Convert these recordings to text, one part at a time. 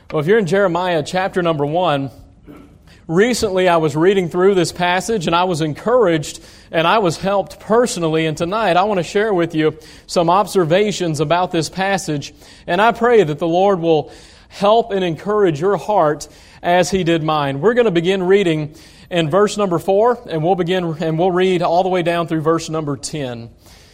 Well, if you're in Jeremiah chapter number 1, recently I was reading through this passage and I was encouraged and I was helped personally. And tonight I want to share with you some observations about this passage. And I pray that the Lord will help and encourage your heart as He did mine. We're going to begin reading in verse number 4, and we'll read all the way down through verse number 10.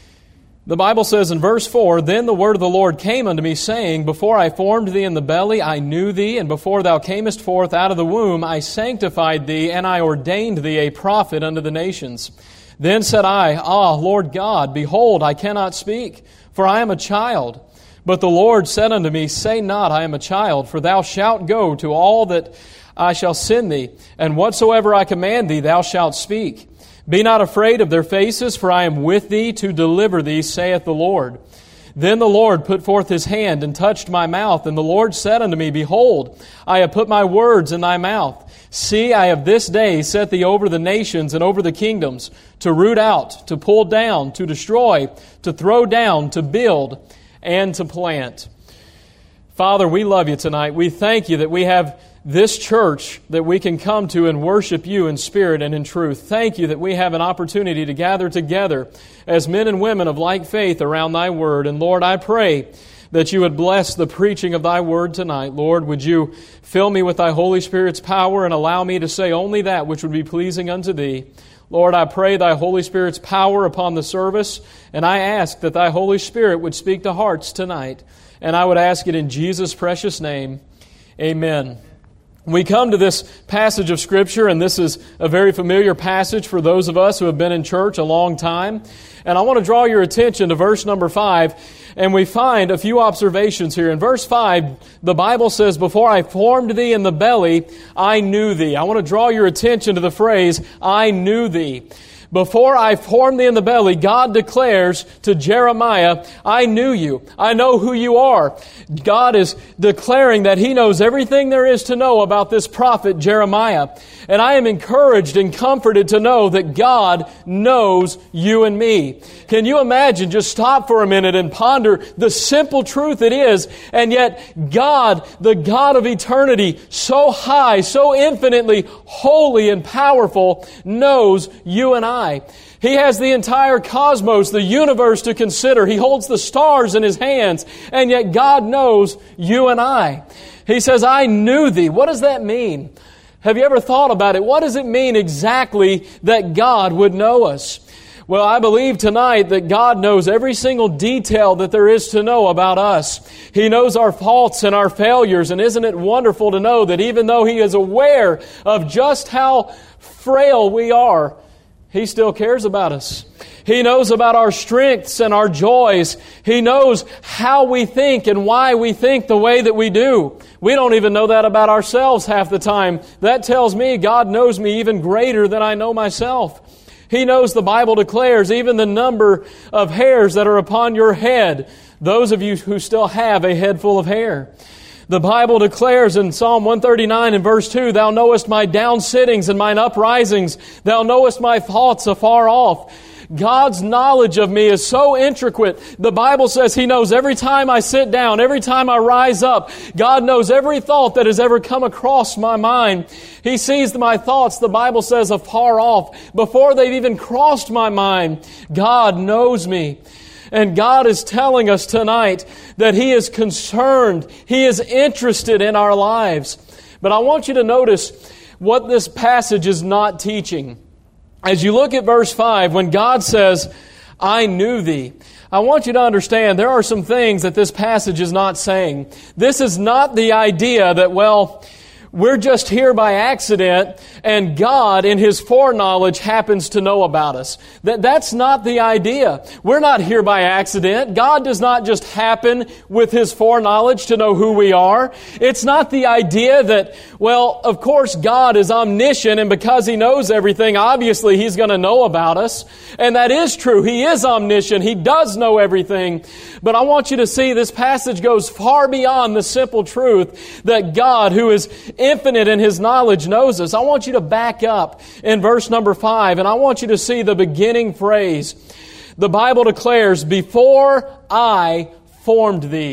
The Bible says in verse 4, "Then the word of the Lord came unto me, saying, Before I formed thee in the belly, I knew thee, and before thou camest forth out of the womb, I sanctified thee, and I ordained thee a prophet unto the nations. Then said I, Lord God, behold, I cannot speak, for I am a child. But the Lord said unto me, Say not, I am a child, for thou shalt go to all that I shall send thee, and whatsoever I command thee, thou shalt speak. Be not afraid of their faces, for I am with thee to deliver thee, saith the Lord. Then the Lord put forth His hand and touched my mouth, and the Lord said unto me, Behold, I have put my words in thy mouth. See, I have this day set thee over the nations and over the kingdoms, to root out, to pull down, to destroy, to throw down, to build, and to plant." Father, we love You tonight. We thank You that we have this church that we can come to and worship You in spirit and in truth. Thank You that we have an opportunity to gather together as men and women of like faith around Thy Word. And Lord, I pray that You would bless the preaching of Thy Word tonight. Lord, would You fill me with Thy Holy Spirit's power and allow me to say only that which would be pleasing unto Thee. Lord, I pray Thy Holy Spirit's power upon the service, and I ask that Thy Holy Spirit would speak to hearts tonight. And I would ask it in Jesus' precious name. Amen. We come to this passage of Scripture, and this is a very familiar passage for those of us who have been in church a long time. And I want to draw your attention to verse number 5, and we find a few observations here. In verse 5, the Bible says, Before I formed thee in the belly, I knew thee. I want to draw your attention to the phrase, I knew thee. Before I formed thee in the belly, God declares to Jeremiah, I knew you. I know who you are. God is declaring that He knows everything there is to know about this prophet Jeremiah. And I am encouraged and comforted to know that God knows you and me. Can you imagine? Just stop for a minute and ponder the simple truth it is. And yet God, the God of eternity, so high, so infinitely holy and powerful, knows you and I. He has the entire cosmos, the universe to consider. He holds the stars in His hands, and yet God knows you and I. He says, I knew thee. What does that mean? Have you ever thought about it? What does it mean exactly that God would know us? Well, I believe tonight that God knows every single detail that there is to know about us. He knows our faults and our failures, and isn't it wonderful to know that even though He is aware of just how frail we are, He still cares about us. He knows about our strengths and our joys. He knows how we think and why we think the way that we do. We don't even know that about ourselves half the time. That tells me God knows me even greater than I know myself. He knows, the Bible declares, even the number of hairs that are upon your head. Those of you who still have a head full of hair. The Bible declares in Psalm 139 and verse 2, Thou knowest my downsittings and mine uprisings. Thou knowest my thoughts afar off. God's knowledge of me is so intricate. The Bible says He knows every time I sit down, every time I rise up. God knows every thought that has ever come across my mind. He sees my thoughts, the Bible says, afar off. Before they've even crossed my mind, God knows me. And God is telling us tonight that He is concerned. He is interested in our lives. But I want you to notice what this passage is not teaching. As you look at verse 5, when God says, I knew thee, I want you to understand there are some things that this passage is not saying. This is not the idea that, we're just here by accident and God in His foreknowledge happens to know about us. That's not the idea. We're not here by accident. God does not just happen with His foreknowledge to know who we are. It's not the idea that, of course God is omniscient and because He knows everything, obviously He's going to know about us. And that is true. He is omniscient. He does know everything. But I want you to see this passage goes far beyond the simple truth that God, who is infinite in His knowledge, knows us. I want you to back up in verse number 5, and I want you to see the beginning phrase. The Bible declares, Before I formed thee.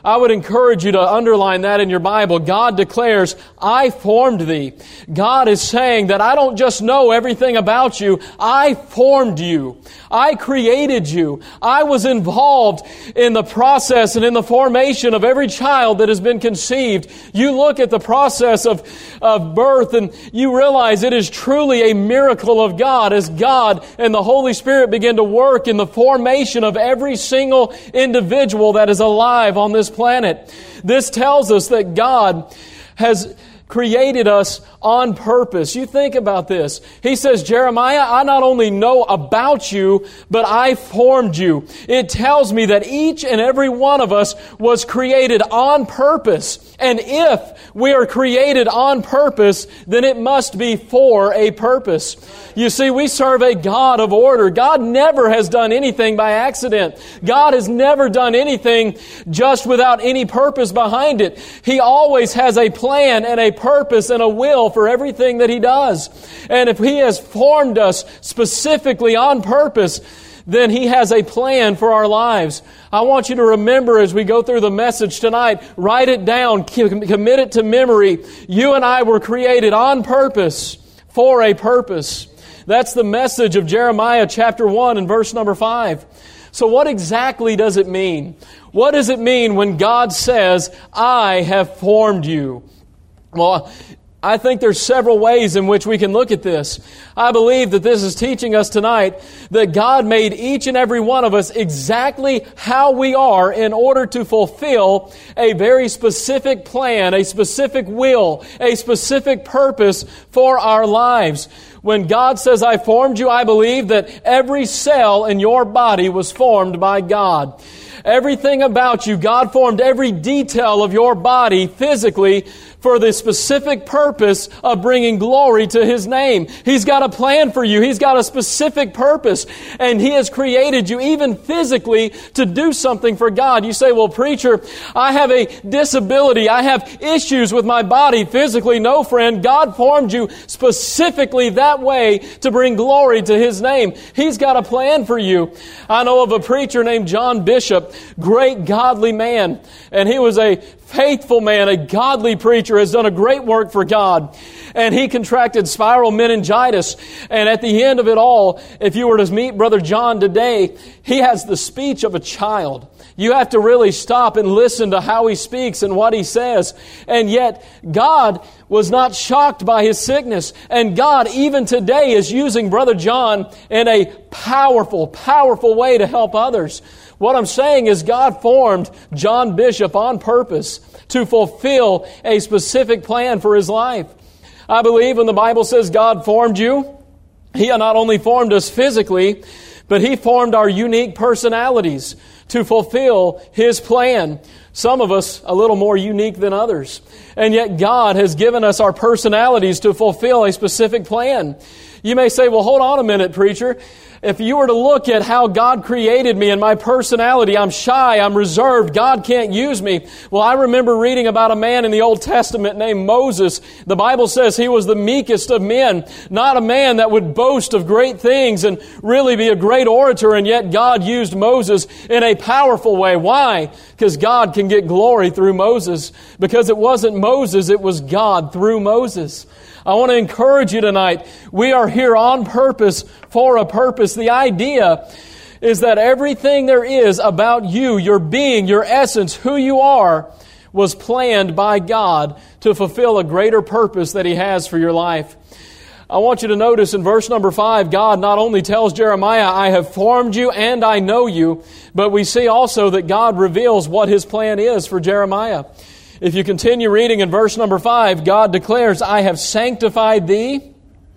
I would encourage you to underline that in your Bible. God declares, I formed thee. God is saying that I don't just know everything about you, I formed you. I created you. I was involved in the process and in the formation of every child that has been conceived. You look at the process of birth and you realize it is truly a miracle of God as God and the Holy Spirit begin to work in the formation of every single individual that is alive on this planet. This tells us that God has created us on purpose. You think about this. He says, Jeremiah, I not only know about you, but I formed you. It tells me that each and every one of us was created on purpose. And if we are created on purpose, then it must be for a purpose. You see, we serve a God of order. God never has done anything by accident. God has never done anything just without any purpose behind it. He always has a plan and a purpose and a will for everything that He does. And if He has formed us specifically on purpose, then He has a plan for our lives. I want you to remember as we go through the message tonight, write it down, commit it to memory. You and I were created on purpose for a purpose. That's the message of Jeremiah chapter 1 and verse number 5. So what exactly does it mean? What does it mean when God says, I have formed you? Well, I think there's several ways in which we can look at this. I believe that this is teaching us tonight that God made each and every one of us exactly how we are in order to fulfill a very specific plan, a specific will, a specific purpose for our lives. When God says, I formed you, I believe that every cell in your body was formed by God. Everything about you, God formed every detail of your body physically for the specific purpose of bringing glory to His name. He's got a plan for you. He's got a specific purpose. And He has created you even physically to do something for God. You say, well, preacher, I have a disability. I have issues with my body physically. No, friend, God formed you specifically that way to bring glory to His name. He's got a plan for you. I know of a preacher named John Bishop, great godly man. And he was a faithful man, a godly preacher, has done a great work for God. And he contracted spiral meningitis. And at the end of it all, if you were to meet Brother John today, he has the speech of a child. You have to really stop and listen to how he speaks and what he says. And yet, God was not shocked by his sickness. And God, even today, is using Brother John in a powerful, powerful way to help others. What I'm saying is God formed John Bishop on purpose to fulfill a specific plan for his life. I believe when the Bible says God formed you, He not only formed us physically, but He formed our unique personalities to fulfill His plan. Some of us a little more unique than others. And yet God has given us our personalities to fulfill a specific plan. You may say, well, hold on a minute, preacher. If you were to look at how God created me and my personality, I'm shy, I'm reserved, God can't use me. Well, I remember reading about a man in the Old Testament named Moses. The Bible says he was the meekest of men, not a man that would boast of great things and really be a great orator, and yet God used Moses in a powerful way. Why? Because God can get glory through Moses. Because it wasn't Moses, it was God through Moses. I want to encourage you tonight. We are here on purpose for a purpose. The idea is that everything there is about you, your being, your essence, who you are, was planned by God to fulfill a greater purpose that He has for your life. I want you to notice in verse number 5, God not only tells Jeremiah, I have formed you and I know you, but we see also that God reveals what His plan is for Jeremiah. If you continue reading in verse number 5, God declares, I have sanctified thee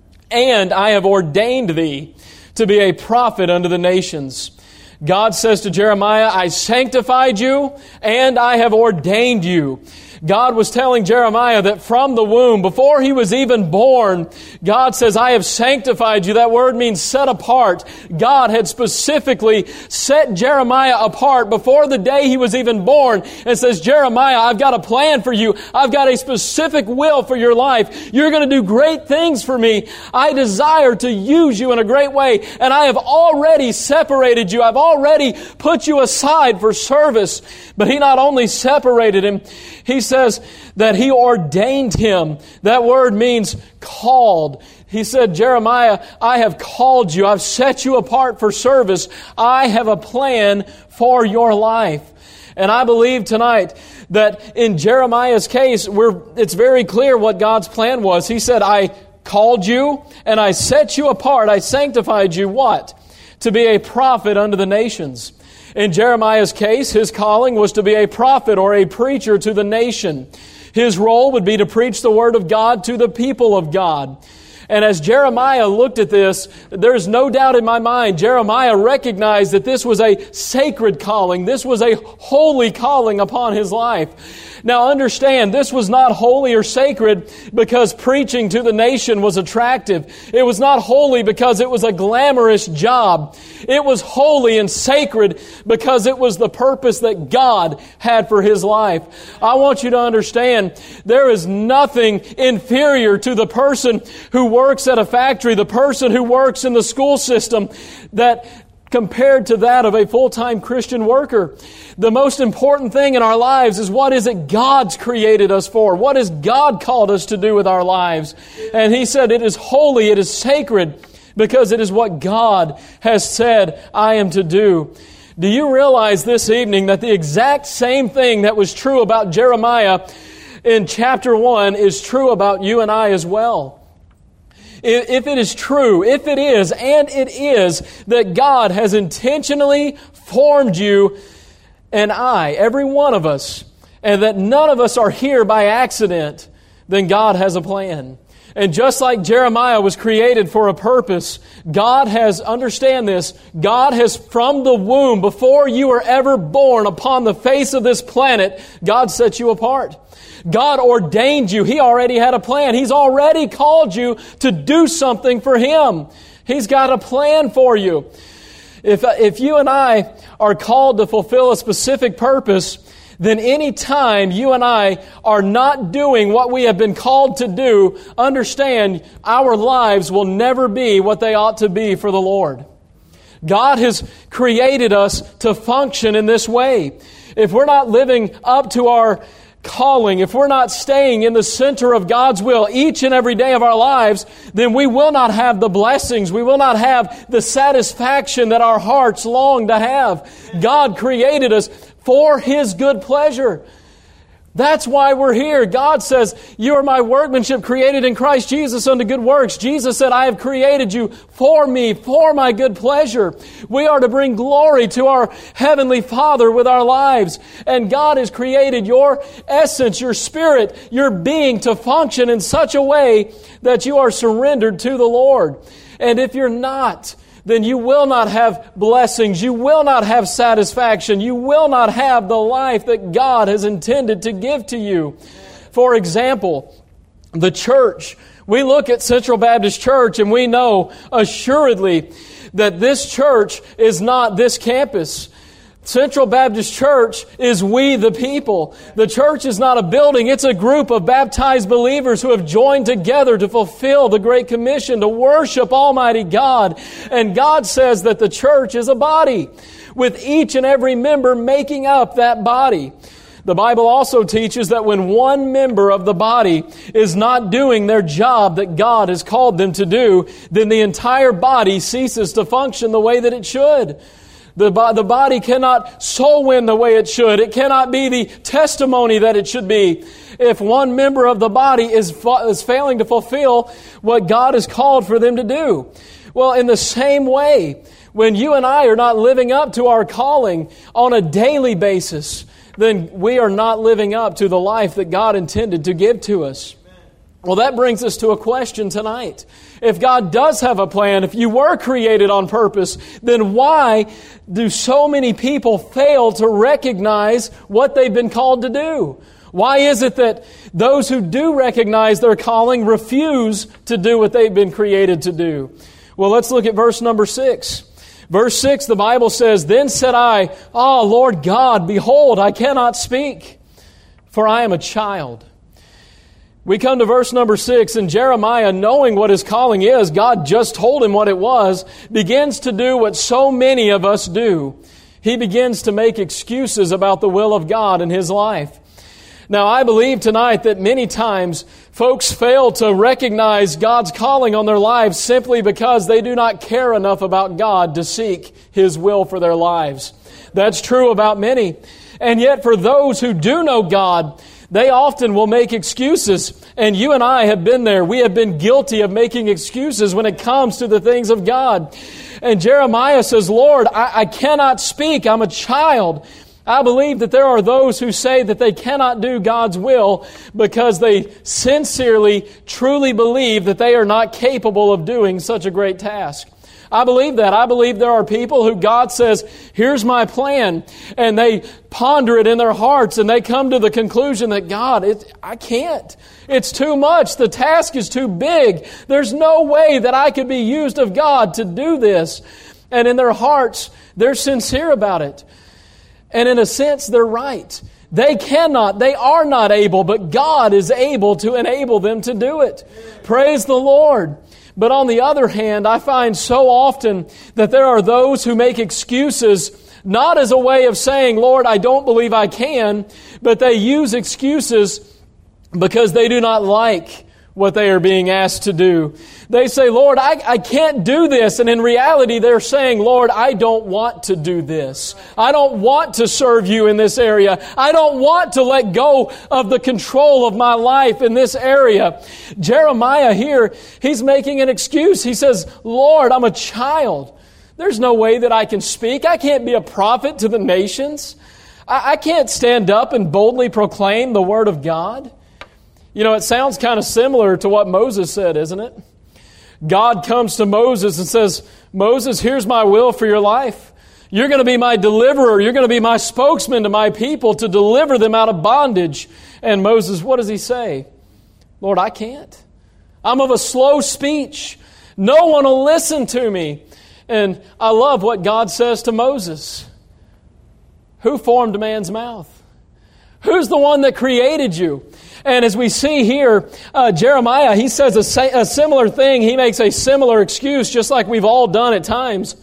and I have ordained thee to be a prophet unto the nations. God says to Jeremiah, I sanctified you and I have ordained you. God was telling Jeremiah that from the womb, before he was even born, God says, I have sanctified you. That word means set apart. God had specifically set Jeremiah apart before the day he was even born and says, Jeremiah, I've got a plan for you. I've got a specific will for your life. You're going to do great things for me. I desire to use you in a great way, and I have already separated you. I've already put you aside for service. But He not only separated him, He says that He ordained him. That word means called. He said, Jeremiah, I have called you. I've set you apart for service. I have a plan for your life. And I believe tonight that in Jeremiah's case, it's very clear what God's plan was. He said, I called you and I set you apart. I sanctified you, what? To be a prophet unto the nations. In Jeremiah's case, his calling was to be a prophet or a preacher to the nation. His role would be to preach the Word of God to the people of God. And as Jeremiah looked at this, there's no doubt in my mind, Jeremiah recognized that this was a sacred calling. This was a holy calling upon his life. Now understand, this was not holy or sacred because preaching to the nation was attractive. It was not holy because it was a glamorous job. It was holy and sacred because it was the purpose that God had for his life. I want you to understand, there is nothing inferior to the person who works at a factory, the person who works in the school system, that compared to that of a full-time Christian worker. The most important thing in our lives is what is it God's created us for? What has God called us to do with our lives? And He said it is holy, it is sacred, because it is what God has said I am to do. Do you realize this evening that the exact same thing that was true about Jeremiah in chapter 1 is true about you and I as well? If it is true, if it is, and it is, that God has intentionally formed you and I, every one of us, and that none of us are here by accident, then God has a plan. And just like Jeremiah was created for a purpose, God has, understand this, God has from the womb, before you were ever born upon the face of this planet, God set you apart. God ordained you. He already had a plan. He's already called you to do something for Him. He's got a plan for you. If you and I are called to fulfill a specific purpose, then any time you and I are not doing what we have been called to do, understand our lives will never be what they ought to be for the Lord. God has created us to function in this way. If we're not living up to our calling, if we're not staying in the center of God's will each and every day of our lives, then we will not have the blessings. We will not have the satisfaction that our hearts long to have. God created us for His good pleasure. That's why we're here. God says, you are my workmanship created in Christ Jesus unto good works. Jesus said, I have created you for me, for my good pleasure. We are to bring glory to our Heavenly Father with our lives. And God has created your essence, your spirit, your being to function in such a way that you are surrendered to the Lord. And if you're not, then you will not have blessings. You will not have satisfaction. You will not have the life that God has intended to give to you. For example, the church. We look at Central Baptist Church and we know assuredly that this church is not this campus. Central Baptist Church is we the people. The church is not a building. It's a group of baptized believers who have joined together to fulfill the Great Commission, to worship Almighty God. And God says that the church is a body, with each and every member making up that body. The Bible also teaches that when one member of the body is not doing their job that God has called them to do, then the entire body ceases to function the way that it should. The body cannot soul win the way it should. It cannot be the testimony that it should be. If one member of the body is failing to fulfill what God has called for them to do. Well, in the same way, when you and I are not living up to our calling on a daily basis, then we are not living up to the life that God intended to give to us. Well, that brings us to a question tonight. If God does have a plan, if you were created on purpose, then why do so many people fail to recognize what they've been called to do? Why is it that those who do recognize their calling refuse to do what they've been created to do? Well, let's look at verse number 6. Verse 6, the Bible says, Then said I, Lord God, behold, I cannot speak, for I am a child. We come to verse number 6, and Jeremiah, knowing what his calling is, God just told him what it was, begins to do what so many of us do. He begins to make excuses about the will of God in his life. Now, I believe tonight that many times folks fail to recognize God's calling on their lives simply because they do not care enough about God to seek His will for their lives. That's true about many. And yet for those who do know God, they often will make excuses. And you and I have been there. We have been guilty of making excuses when it comes to the things of God. And Jeremiah says, Lord, I cannot speak. I'm a child. I believe that there are those who say that they cannot do God's will because they sincerely, truly believe that they are not capable of doing such a great task. I believe that. I believe there are people who God says, here's my plan. And they ponder it in their hearts and they come to the conclusion that God, I can't. It's too much. The task is too big. There's no way that I could be used of God to do this. And in their hearts, they're sincere about it. And in a sense, they're right. They are not able, but God is able to enable them to do it. Praise the Lord. But on the other hand, I find so often that there are those who make excuses not as a way of saying, Lord, I don't believe I can, but they use excuses because they do not like what they are being asked to do. They say, Lord, I can't do this. And in reality, they're saying, Lord, I don't want to do this. I don't want to serve you in this area. I don't want to let go of the control of my life in this area. Jeremiah here, he's making an excuse. He says, Lord, I'm a child. There's no way that I can speak. I can't be a prophet to the nations. I can't stand up and boldly proclaim the Word of God. You know, it sounds kind of similar to what Moses said, isn't it? God comes to Moses and says, Moses, here's my will for your life. You're going to be my deliverer. You're going to be my spokesman to my people to deliver them out of bondage. And Moses, what does he say? Lord, I can't. I'm of a slow speech. No one will listen to me. And I love what God says to Moses. Who formed man's mouth? Who's the one that created you? And as we see here, Jeremiah, he says a similar thing. He makes a similar excuse, just like we've all done at times.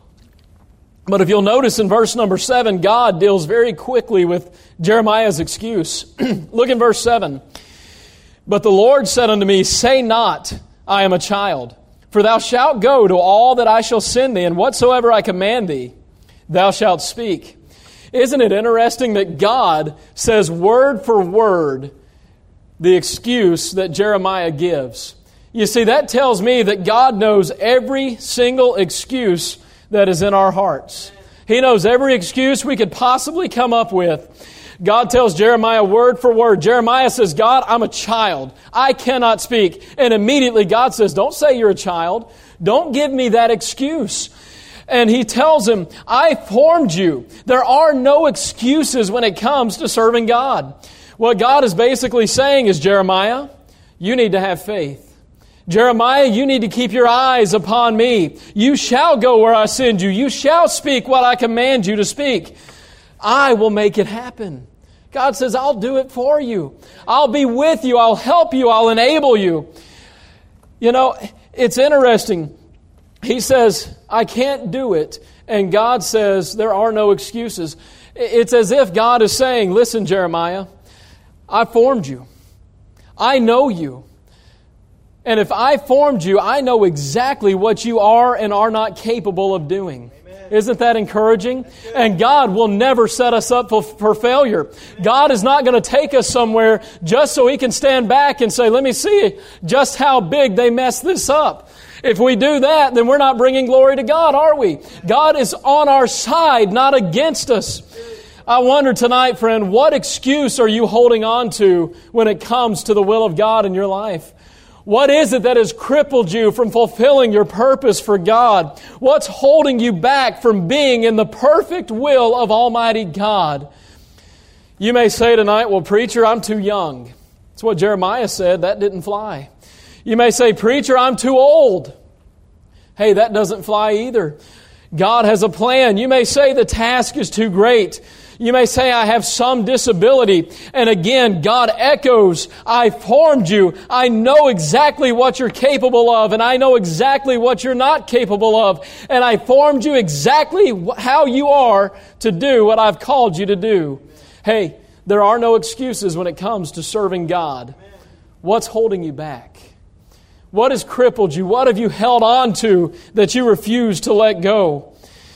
But if you'll notice in verse number 7, God deals very quickly with Jeremiah's excuse. Look in verse 7. But the Lord said unto me, say not, I am a child. For thou shalt go to all that I shall send thee, and whatsoever I command thee, thou shalt speak. Isn't it interesting that God says word for word the excuse that Jeremiah gives? You see, that tells me that God knows every single excuse that is in our hearts. He knows every excuse we could possibly come up with. God tells Jeremiah word for word. Jeremiah says, God, I'm a child. I cannot speak. And immediately God says, don't say you're a child. Don't give me that excuse. And he tells him, I formed you. There are no excuses when it comes to serving God. What God is basically saying is, Jeremiah, you need to have faith. Jeremiah, you need to keep your eyes upon me. You shall go where I send you. You shall speak what I command you to speak. I will make it happen. God says, I'll do it for you. I'll be with you. I'll help you. I'll enable you. You know, it's interesting. He says, I can't do it. And God says, there are no excuses. It's as if God is saying, listen, Jeremiah, I formed you. I know you. And if I formed you, I know exactly what you are and are not capable of doing. Amen. Isn't that encouraging? And God will never set us up for failure. Amen. God is not going to take us somewhere just so He can stand back and say, let me see just how big they messed this up. If we do that, then we're not bringing glory to God, are we? God is on our side, not against us. I wonder tonight, friend, what excuse are you holding on to when it comes to the will of God in your life? What is it that has crippled you from fulfilling your purpose for God? What's holding you back from being in the perfect will of Almighty God? You may say tonight, well, preacher, I'm too young. That's what Jeremiah said. That didn't fly. You may say, preacher, I'm too old. Hey, that doesn't fly either. God has a plan. You may say the task is too great. You may say, I have some disability. And again, God echoes, I formed you. I know exactly what you're capable of, and I know exactly what you're not capable of. And I formed you exactly how you are to do what I've called you to do. Hey, there are no excuses when it comes to serving God. What's holding you back? What has crippled you? What have you held on to that you refuse to let go?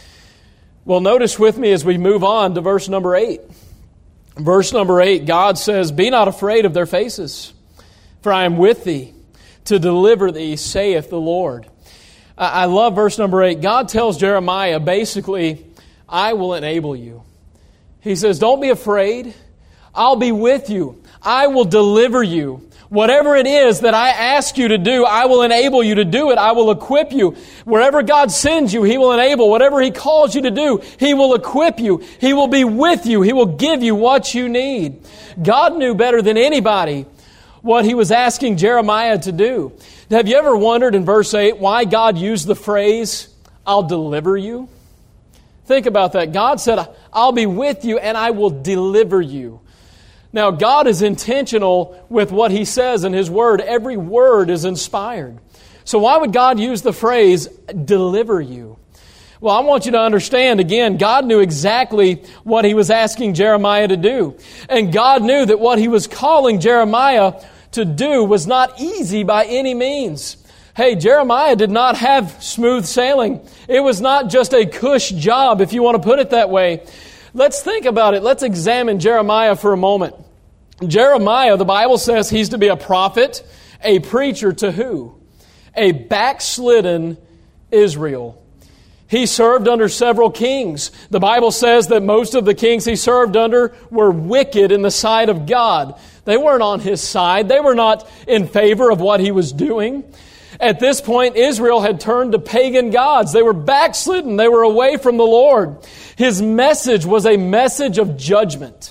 Well, notice with me as we move on to verse number 8. Verse number 8, God says, be not afraid of their faces, for I am with thee to deliver thee, saith the Lord. I love verse number 8. God tells Jeremiah, basically, I will enable you. He says, don't be afraid. I'll be with you. I will deliver you. Whatever it is that I ask you to do, I will enable you to do it. I will equip you. Wherever God sends you, He will enable. Whatever He calls you to do, He will equip you. He will be with you. He will give you what you need. God knew better than anybody what He was asking Jeremiah to do. Have you ever wondered in verse 8 why God used the phrase, I'll deliver you? Think about that. God said, I'll be with you and I will deliver you. Now, God is intentional with what He says in His Word. Every word is inspired. So why would God use the phrase, deliver you? Well, I want you to understand, again, God knew exactly what He was asking Jeremiah to do. And God knew that what He was calling Jeremiah to do was not easy by any means. Hey, Jeremiah did not have smooth sailing. It was not just a cush job, if you want to put it that way. Let's think about it. Let's examine Jeremiah for a moment. Jeremiah, the Bible says he's to be a prophet, a preacher to who? A backslidden Israel. He served under several kings. The Bible says that most of the kings he served under were wicked in the sight of God. They weren't on his side. They were not in favor of what he was doing. At this point, Israel had turned to pagan gods. They were backslidden. They were away from the Lord. His message was a message of judgment.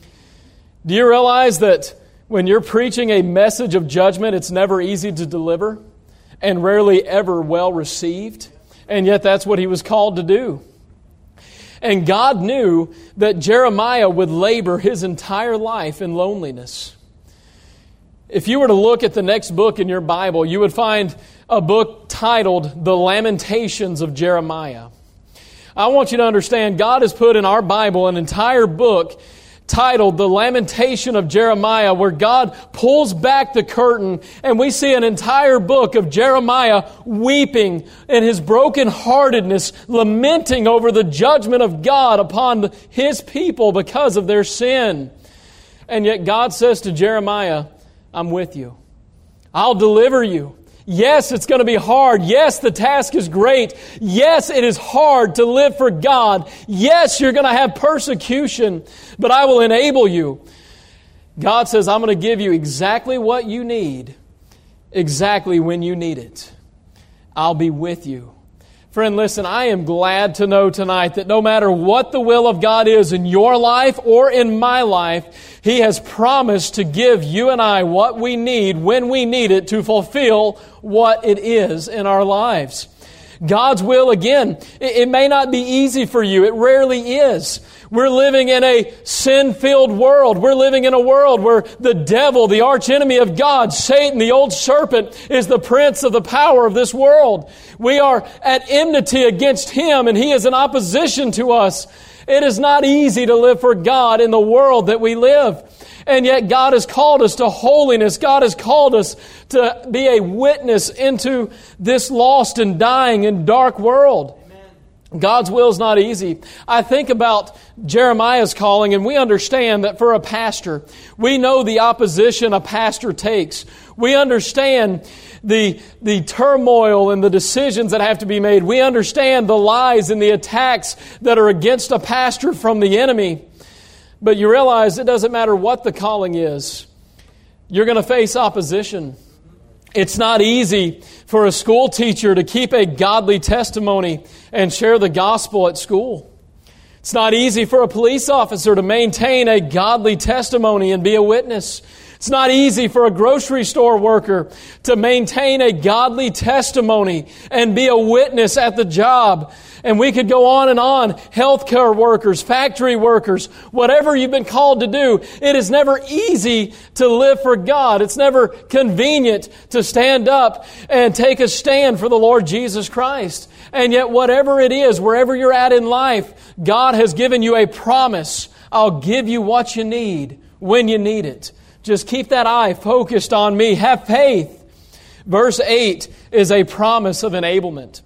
Do you realize that when you're preaching a message of judgment, it's never easy to deliver and rarely ever well received? And yet that's what he was called to do. And God knew that Jeremiah would labor his entire life in loneliness. If you were to look at the next book in your Bible, you would find a book titled The Lamentations of Jeremiah. I want you to understand, God has put in our Bible an entire book titled The Lamentation of Jeremiah, where God pulls back the curtain and we see an entire book of Jeremiah weeping in his brokenheartedness, lamenting over the judgment of God upon His people because of their sin. And yet God says to Jeremiah, I'm with you. I'll deliver you. Yes, it's going to be hard. Yes, the task is great. Yes, it is hard to live for God. Yes, you're going to have persecution, but I will enable you. God says, I'm going to give you exactly what you need, exactly when you need it. I'll be with you. Friend, listen, I am glad to know tonight that no matter what the will of God is in your life or in my life, He has promised to give you and I what we need when we need it to fulfill what it is in our lives. God's will, again, it may not be easy for you. It rarely is. We're living in a sin-filled world. We're living in a world where the devil, the archenemy of God, Satan, the old serpent, is the prince of the power of this world. We are at enmity against him, and he is in opposition to us. It is not easy to live for God in the world that we live. And yet God has called us to holiness. God has called us to be a witness into this lost and dying and dark world. God's will is not easy. I think about Jeremiah's calling, and we understand that for a pastor, we know the opposition a pastor takes. We understand the turmoil and the decisions that have to be made. We understand the lies and the attacks that are against a pastor from the enemy. But you realize it doesn't matter what the calling is. You're going to face opposition. It's not easy for a school teacher to keep a godly testimony and share the gospel at school. It's not easy for a police officer to maintain a godly testimony and be a witness. It's not easy for a grocery store worker to maintain a godly testimony and be a witness at the job. And we could go on and on. Healthcare workers, factory workers, whatever you've been called to do, it is never easy to live for God. It's never convenient to stand up and take a stand for the Lord Jesus Christ. And yet whatever it is, wherever you're at in life, God has given you a promise. I'll give you what you need when you need it. Just keep that eye focused on me. Have faith. Verse 8 is a promise of enablement.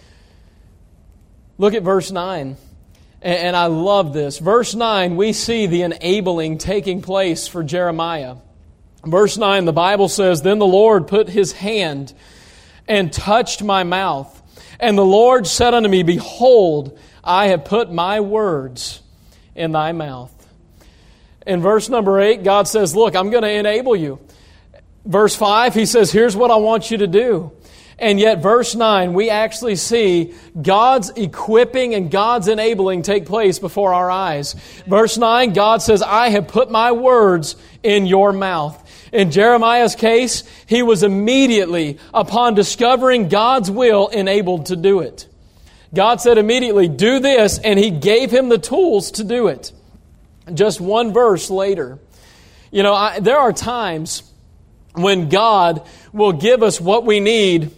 Look at verse 9. And I love this. Verse 9, we see the enabling taking place for Jeremiah. Verse 9, the Bible says, Then the Lord put His hand and touched my mouth. And the Lord said unto me, Behold, I have put my words in thy mouth. In verse number 8, God says, look, I'm going to enable you. Verse 5, He says, here's what I want you to do. And yet verse 9, we actually see God's equipping and God's enabling take place before our eyes. Verse 9, God says, I have put my words in your mouth. In Jeremiah's case, he was immediately, upon discovering God's will, enabled to do it. God said immediately, do this, and He gave him the tools to do it. Just one verse later. You know, there are times when God will give us what we need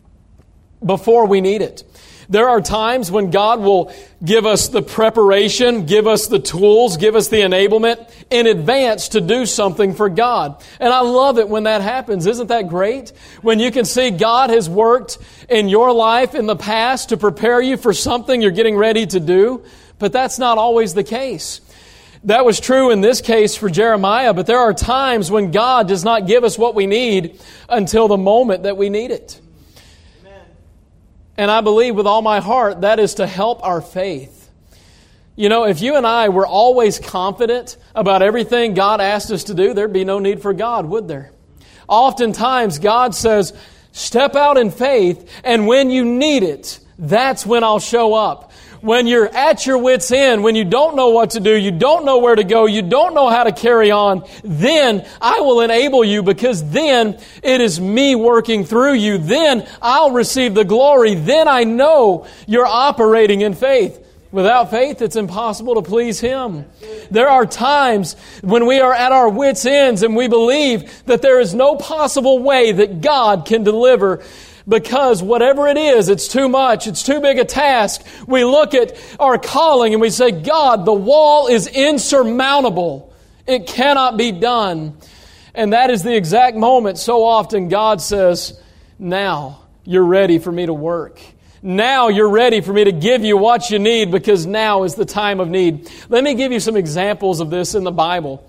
before we need it. There are times when God will give us the preparation, give us the tools, give us the enablement in advance to do something for God. And I love it when that happens. Isn't that great? When you can see God has worked in your life in the past to prepare you for something you're getting ready to do. But that's not always the case. That was true in this case for Jeremiah, but there are times when God does not give us what we need until the moment that we need it. Amen. And I believe with all my heart that is to help our faith. You know, if you and I were always confident about everything God asked us to do, there'd be no need for God, would there? Oftentimes God says, step out in faith, and when you need it, that's when I'll show up. When you're at your wit's end, when you don't know what to do, you don't know where to go, you don't know how to carry on, then I will enable you, because then it is me working through you. Then I'll receive the glory. Then I know you're operating in faith. Without faith, it's impossible to please Him. There are times when we are at our wit's ends and we believe that there is no possible way that God can deliver, because whatever it is, it's too much. It's too big a task. We look at our calling and we say, God, the wall is insurmountable. It cannot be done. And that is the exact moment so often God says, now you're ready for me to work. Now you're ready for me to give you what you need, because now is the time of need. Let me give you some examples of this in the Bible.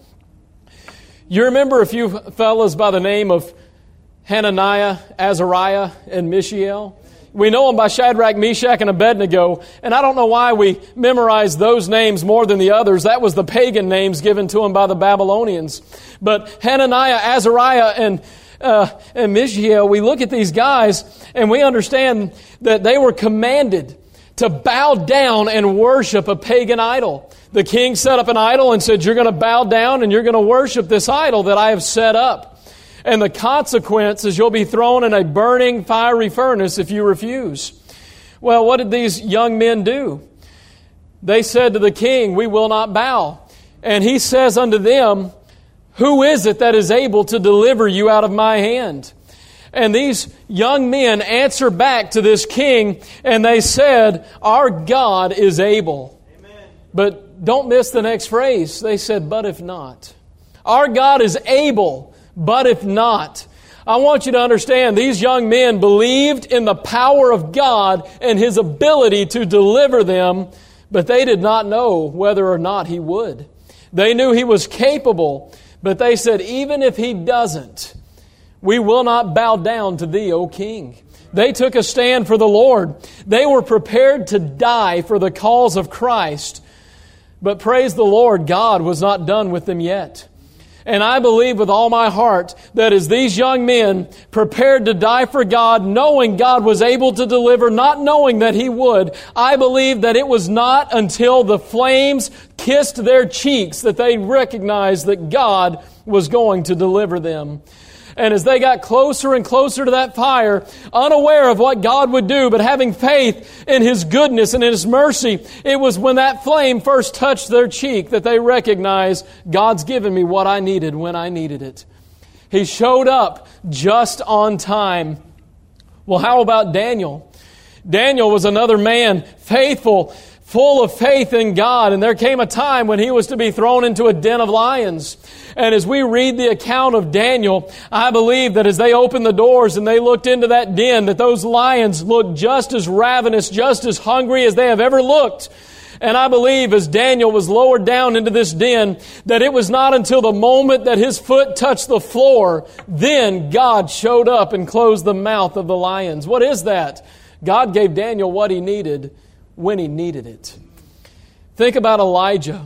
You remember a few fellas by the name of Hananiah, Azariah, and Mishael? We know them by Shadrach, Meshach, and Abednego. And I don't know why we memorize those names more than the others. That was the pagan names given to them by the Babylonians. But Hananiah, Azariah, and Mishael, we look at these guys and we understand that they were commanded to bow down and worship a pagan idol. The king set up an idol and said, you're going to bow down and you're going to worship this idol that I have set up. And the consequence is you'll be thrown in a burning fiery furnace if you refuse. Well, what did these young men do? They said to the king, we will not bow. And he says unto them, who is it that is able to deliver you out of my hand? And these young men answer back to this king, and they said, our God is able. Amen. But don't miss the next phrase. They said, but if not. Our God is able, but if not. I want you to understand, these young men believed in the power of God and His ability to deliver them, but they did not know whether or not He would. They knew He was capable, but they said, even if He doesn't, we will not bow down to Thee, O King. They took a stand for the Lord. They were prepared to die for the cause of Christ. But praise the Lord, God was not done with them yet. And I believe with all my heart that as these young men prepared to die for God, knowing God was able to deliver, not knowing that He would, I believe that it was not until the flames kissed their cheeks that they recognized that God was going to deliver them. And as they got closer and closer to that fire, unaware of what God would do, but having faith in His goodness and in His mercy, it was when that flame first touched their cheek that they recognized, God's given me what I needed when I needed it. He showed up just on time. Well, how about Daniel? Daniel was another man, faithful, full of faith in God. And there came a time when he was to be thrown into a den of lions. And as we read the account of Daniel, I believe that as they opened the doors and they looked into that den, that those lions looked just as ravenous, just as hungry as they have ever looked. And I believe as Daniel was lowered down into this den, that it was not until the moment that his foot touched the floor, then God showed up and closed the mouth of the lions. What is that? God gave Daniel what he needed when he needed it. Think about Elijah.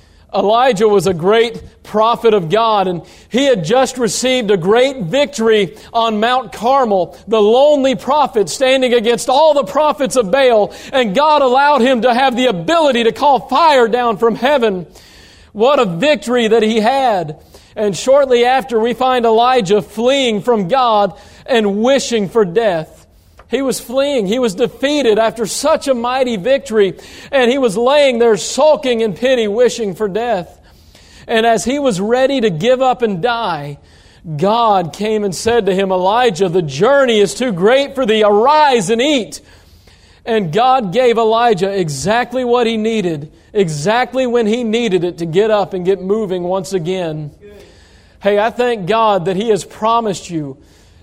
Elijah was a great prophet of God, and he had just received a great victory on Mount Carmel, the lonely prophet standing against all the prophets of Baal, and God allowed him to have the ability to call fire down from heaven. What a victory that he had. And shortly after, we find Elijah fleeing from God and wishing for death. He was fleeing. He was defeated after such a mighty victory. And he was laying there sulking in pity, wishing for death. And as he was ready to give up and die, God came and said to him, Elijah, the journey is too great for thee. Arise and eat. And God gave Elijah exactly what he needed, exactly when he needed it to get up and get moving once again. Hey, I thank God that He has promised you,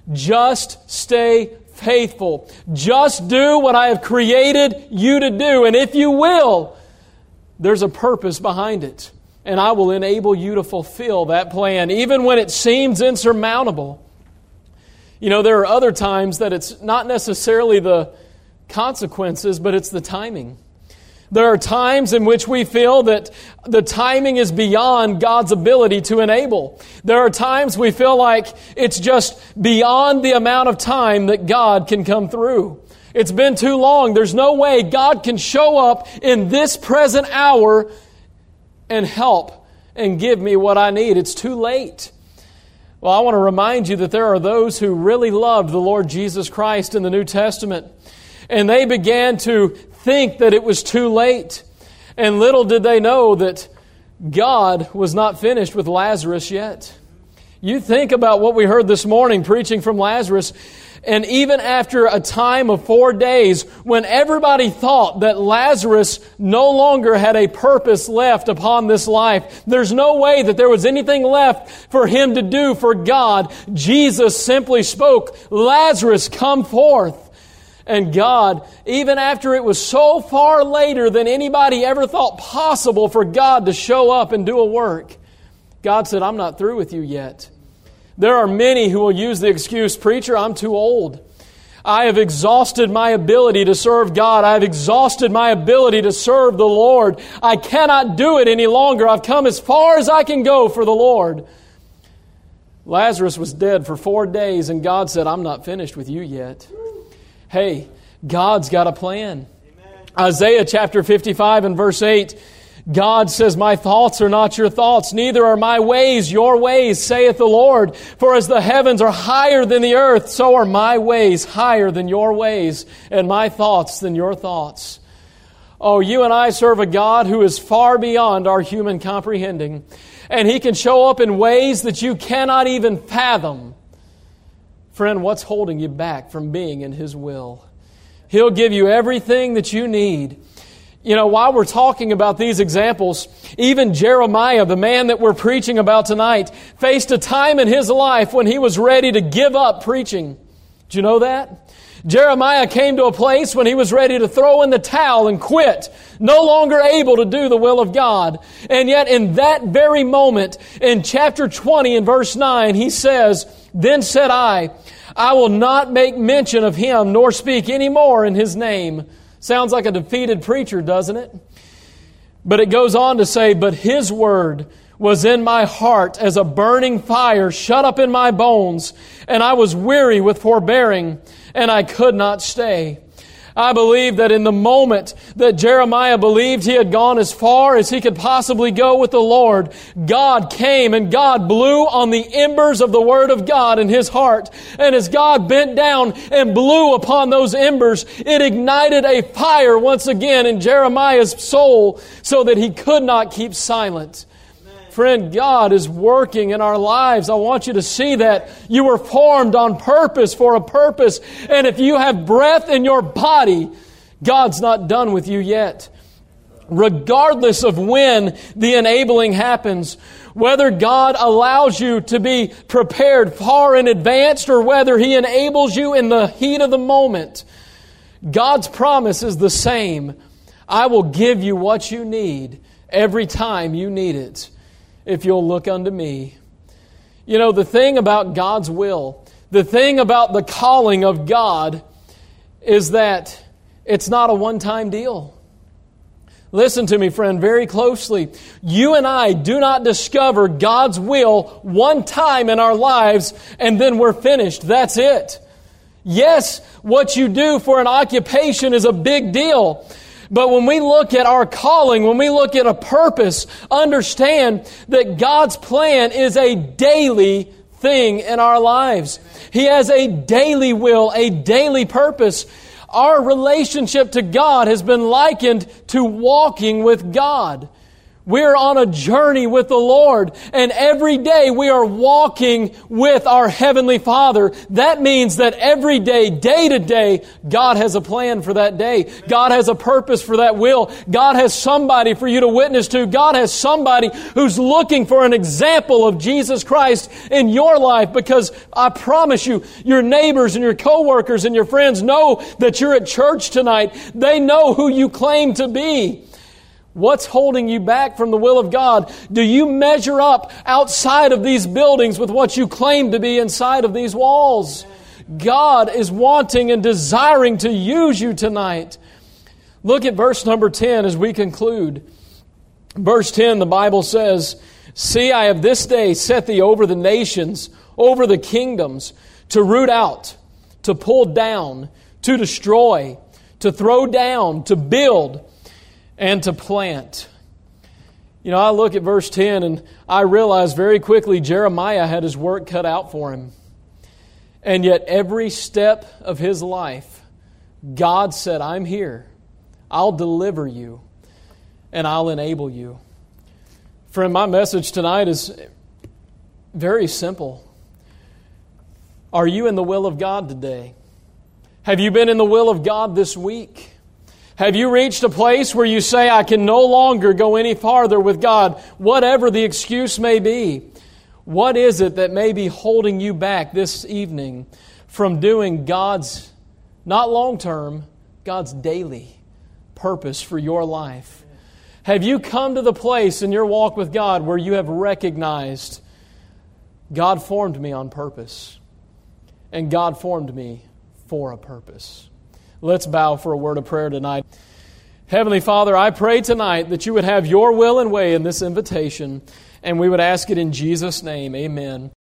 just stay faithful. Just do what I have created you to do. And if you will, there's a purpose behind it. And I will enable you to fulfill that plan, even when it seems insurmountable. You know, there are other times that it's not necessarily the consequences, but it's the timing. There are times in which we feel that the timing is beyond God's ability to enable. There are times we feel like it's just beyond the amount of time that God can come through. It's been too long. There's no way God can show up in this present hour and help and give me what I need. It's too late. Well, I want to remind you that there are those who really loved the Lord Jesus Christ in the New Testament. And they began to think that it was too late. And little did they know that God was not finished with Lazarus yet. You think about what we heard this morning preaching from Lazarus. And even after a time of 4 days, when everybody thought that Lazarus no longer had a purpose left upon this life, there's no way that there was anything left for him to do for God, Jesus simply spoke, Lazarus, come forth. And God, even after it was so far later than anybody ever thought possible for God to show up and do a work, God said, I'm not through with you yet. There are many who will use the excuse, preacher, I'm too old. I have exhausted my ability to serve God. I have exhausted my ability to serve the Lord. I cannot do it any longer. I've come as far as I can go for the Lord. Lazarus was dead for 4 days, and God said, I'm not finished with you yet. Hey, God's got a plan. Amen. Isaiah chapter 55 and verse 8, God says, my thoughts are not your thoughts, neither are my ways your ways, saith the Lord. For as the heavens are higher than the earth, so are my ways higher than your ways, and my thoughts than your thoughts. Oh, you and I serve a God who is far beyond our human comprehending. And He can show up in ways that you cannot even fathom. Friend, what's holding you back from being in His will? He'll give you everything that you need. You know, while we're talking about these examples, even Jeremiah, the man that we're preaching about tonight, faced a time in his life when he was ready to give up preaching. Do you know that? Jeremiah came to a place when he was ready to throw in the towel and quit, no longer able to do the will of God. And yet in that very moment, in chapter 20 and verse 9, he says, then said I will not make mention of him, nor speak any more in his name. Sounds like a defeated preacher, doesn't it? But it goes on to say, but his word was in my heart as a burning fire shut up in my bones, and I was weary with forbearing, and I could not stay. I believe that in the moment that Jeremiah believed he had gone as far as he could possibly go with the Lord, God came and God blew on the embers of the Word of God in his heart. And as God bent down and blew upon those embers, it ignited a fire once again in Jeremiah's soul so that he could not keep silent. Friend, God is working in our lives. I want you to see that. You were formed on purpose for a purpose. And if you have breath in your body, God's not done with you yet. Regardless of when the enabling happens, whether God allows you to be prepared far in advance or whether He enables you in the heat of the moment, God's promise is the same. I will give you what you need every time you need it, if you'll look unto me. You know, the thing about God's will, the thing about the calling of God is that it's not a one-time deal. Listen to me, friend, very closely. You and I do not discover God's will one time in our lives and then we're finished. That's it. Yes, what you do for an occupation is a big deal. But when we look at our calling, when we look at a purpose, understand that God's plan is a daily thing in our lives. He has a daily will, a daily purpose. Our relationship to God has been likened to walking with God. We're on a journey with the Lord, and every day we are walking with our Heavenly Father. That means that every day, day to day, God has a plan for that day. God has a purpose for that will. God has somebody for you to witness to. God has somebody who's looking for an example of Jesus Christ in your life, because I promise you, your neighbors and your coworkers and your friends know that you're at church tonight. They know who you claim to be. What's holding you back from the will of God? Do you measure up outside of these buildings with what you claim to be inside of these walls? God is wanting and desiring to use you tonight. Look at verse number 10 as we conclude. Verse 10, the Bible says, "See, I have this day set thee over the nations, over the kingdoms, to root out, to pull down, to destroy, to throw down, to build, and to plant." You know, I look at verse 10 and I realize very quickly Jeremiah had his work cut out for him. And yet every step of his life, God said, "I'm here. I'll deliver you and I'll enable you." Friend, my message tonight is very simple. Are you in the will of God today? Have you been in the will of God this week? Have you reached a place where you say, "I can no longer go any farther with God," whatever the excuse may be? What is it that may be holding you back this evening from doing God's, not long-term, God's daily purpose for your life? Have you come to the place in your walk with God where you have recognized, God formed me on purpose, and God formed me for a purpose? Let's bow for a word of prayer tonight. Heavenly Father, I pray tonight that you would have your will and way in this invitation, and we would ask it in Jesus' name. Amen.